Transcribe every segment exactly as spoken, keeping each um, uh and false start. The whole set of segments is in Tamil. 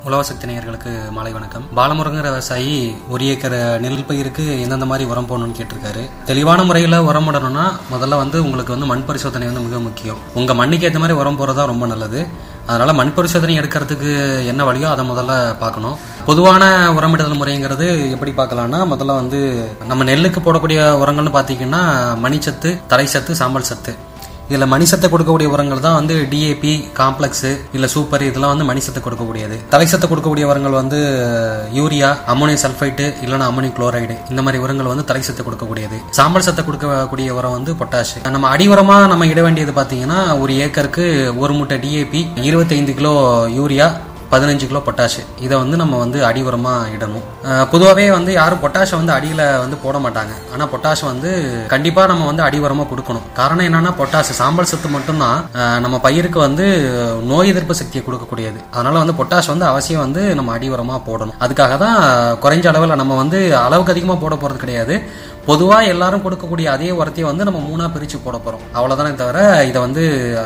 உழவர் சக்தி நேயர்களுக்கு மாலை வணக்கம். பாலமுருகன் விவசாயி ஒரு ஏக்கர் நெல் பயிருக்கு எந்தெந்த மாதிரி உரம் போடணும்னு கேட்டிருக்காரு. தெளிவான முறையில் உரம் போடணும்னா முதல்ல வந்து உங்களுக்கு வந்து மண் பரிசோதனை வந்து மிக முக்கியம். உங்க மண்ணுக்கு ஏற்ற மாதிரி உரம் போறதா ரொம்ப நல்லது. அதனால மண் பரிசோதனை எடுக்கிறதுக்கு என்ன வழியோ அதை முதல்ல பார்க்கணும். பொதுவான உரமிடுதல் முறைங்கிறது எப்படி பார்க்கலாம்னா, முதல்ல வந்து நம்ம நெல்லுக்கு போடக்கூடிய உரங்கள்னு பார்த்தீங்கன்னா மணிச்சத்து, தழைச்சத்து, சாம்பல் சத்து. இதுல மணிசத்தை கொடுக்கக்கூடிய உரங்கள் தான் வந்து டிஏபி, காம்ப்ளெக்ஸ் இல்ல சூப்பர், இதெல்லாம் வந்து மணிசத்தை கொடுக்கக்கூடியது. தலைசத்தை கொடுக்கக்கூடிய உரங்கள் வந்து யூரியா, அம்மோனியம் சல்பைட்டு இல்லைன்னா அம்மோனியம் குளோரைடு, இந்த மாதிரி உரங்கள் வந்து தலைசத்தை கொடுக்கக்கூடியது. சாம்பல் சத்தை கொடுக்கக்கூடிய உரம் வந்து பொட்டாஷ். நம்ம அடி உரமா நம்ம இட வேண்டியது பாத்தீங்கன்னா, ஒரு ஏக்கருக்கு ஒரு மூட்டை டிஏபி, இருபத்தி ஐந்து கிலோ யூரியா, பதினஞ்சு கிலோ பொட்டாஷ், இதை வந்து நம்ம வந்து அடி உரமா இடணும். பொதுவாகவே வந்து யாரும் பொட்டாஷை வந்து அடியில வந்து போட மாட்டாங்க. ஆனா பொட்டாஷ் வந்து கண்டிப்பா நம்ம வந்து அடி உரமா கொடுக்கணும். காரணம் என்னன்னா, பொட்டாஷ் சாம்பல் சத்து மட்டும்தான் நம்ம பயிருக்கு வந்து நோய் எதிர்ப்பு சக்தியை கொடுக்கக்கூடியது. அதனால வந்து பொட்டாஷ் வந்து அவசியம் வந்து நம்ம அடி உரமா போடணும். அதுக்காக தான் குறைஞ்ச அளவில் நம்ம வந்து அளவுக்கு அதிகமா போட போறது கிடையாது. பொதுவா எல்லாரும் கொடுக்கக்கூடிய அதே உரத்தையும் வந்து நம்ம மூணா பிரிச்சு போட போறோம், அவ்வளவுதானே தவிர இதை வந்து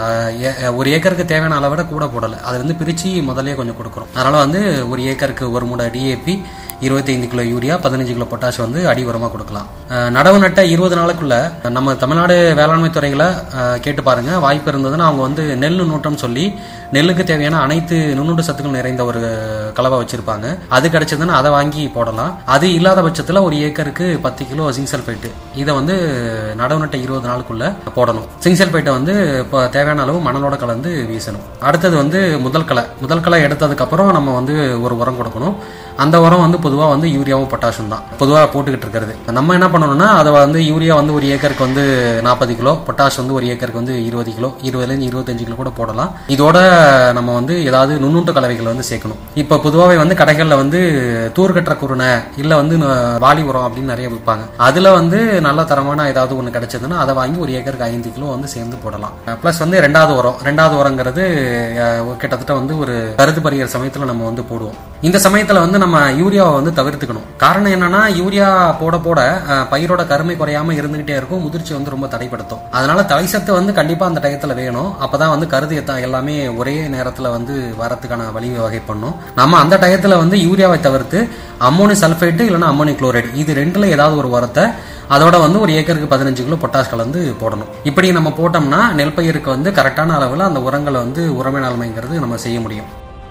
ஒரு ஏக்கருக்கு தேவையான அளவை விட கூட போடல. அது வந்து பிரிச்சு முதலே கொஞ்சம் கொடுக்குறோம். அதனால வந்து ஒரு ஏக்கருக்கு ஒரு மூடை டிஏபி, இருபத்தி ஐந்து கிலோ யூரியா, பதினஞ்சு கிலோ பொட்டாஷ் வந்து அடி உரமா கொடுக்கலாம். நடவு நட்ட இருபது நாளுக்குள்ள நம்ம தமிழ்நாடு வேளாண்மை துறையில கேட்டு பாருங்க. வாய்ப்பு இருந்ததுன்னா அவங்க வந்து நெல் நூட்டம் சொல்லி நெல்லுக்கு தேவையான அனைத்து நுண்ணுண்டு சத்துக்கள் நிறைந்த ஒரு கலவை வச்சிருப்பாங்க. அது கிடைச்சதுன்னா அதை வாங்கி போடலாம். அது இல்லாத பட்சத்துல ஒரு ஏக்கருக்கு பத்து கிலோ சிங்க் சல்பேட், இதை வந்து நடவு நட்ட இருபது நாளுக்குள்ள போடணும். சிங்க் சல்பேட்டை வந்து இப்போ தேவையான அளவு மணலோட கலந்து வீசணும். அடுத்தது வந்து முதல் களை முதல் களை எடுத்ததுக்கு அப்புறம் நம்ம வந்து ஒரு உரம் கொடுக்கணும். அந்த உரம் வந்து பொதுவாக வந்து யூரியாவும் பொட்டாஷும் தான் பொதுவாக போட்டுக்கிட்டு இருக்கிறது. நம்ம என்ன பண்ணணும்னா, அதை வந்து யூரியா வந்து ஒரு ஏக்கருக்கு வந்து நாற்பது கிலோ, பொட்டாஷ் வந்து ஒரு ஏக்கருக்கு வந்து இருபது கிலோ, இருபதுலேருந்து இருபத்தஞ்சு கிலோ கூட போடலாம். இதோட நம்ம வந்து ஏதாவது நுண்ணுண்டு கலவைகள் வந்து சேர்க்கணும். இப்போ பொதுவாகவே வந்து கடைகளில் வந்து தூர்கட்டுற குருணை இல்லை வந்து வாலி உரம் அப்படின்னு நிறைய விற்பாங்க. அதில் வந்து நல்ல தரமான ஏதாவது ஒன்று கிடைச்சதுன்னா அதை வாங்கி ஒரு ஏக்கருக்கு ஐந்து கிலோ வந்து சேர்ந்து போடலாம். ப்ளஸ் வந்து ரெண்டாவது உரம் ரெண்டாவது உரங்கிறது கிட்டத்தட்ட வந்து ஒரு கருது பறிகிற சமயத்தில் நம்ம வந்து போடுவோம். இந்த சமயத்தில் வந்து நம்ம யூரியாவை வந்து தவிர்த்துக்கணும். காரணம் என்னன்னா, யூரியா போட போட பயிரோட கருமை குறையாம இருந்துகிட்டே இருக்கும், முதிர்ச்சி வந்து ரொம்ப தடைப்படுத்தும். அதனால தலைசத்து வந்து கண்டிப்பா அந்த டயத்துல வேணும். அப்பதான் வந்து கருது எல்லாமே ஒரே நேரத்துல வந்து வரத்துக்கான வழி வகை பண்ணும். நம்ம அந்த டயத்துல வந்து யூரியாவை தவிர்த்து அம்மோனியம் சல்பேட் இல்லைன்னா அம்மோனியம் குளோரைடு, இது ரெண்டுல ஏதாவது ஒரு உரத்தை அதோட வந்து ஒரு ஏக்கருக்கு பதினஞ்சு கிலோ பொட்டாஷ் கலந்து போடணும். இப்படி நம்ம போட்டோம்னா நெல் பயிருக்கு வந்து கரெக்டான அளவில் அந்த உரங்களை வந்து உரமே மேலாண்மைங்கிறது நம்ம செய்ய முடியும்.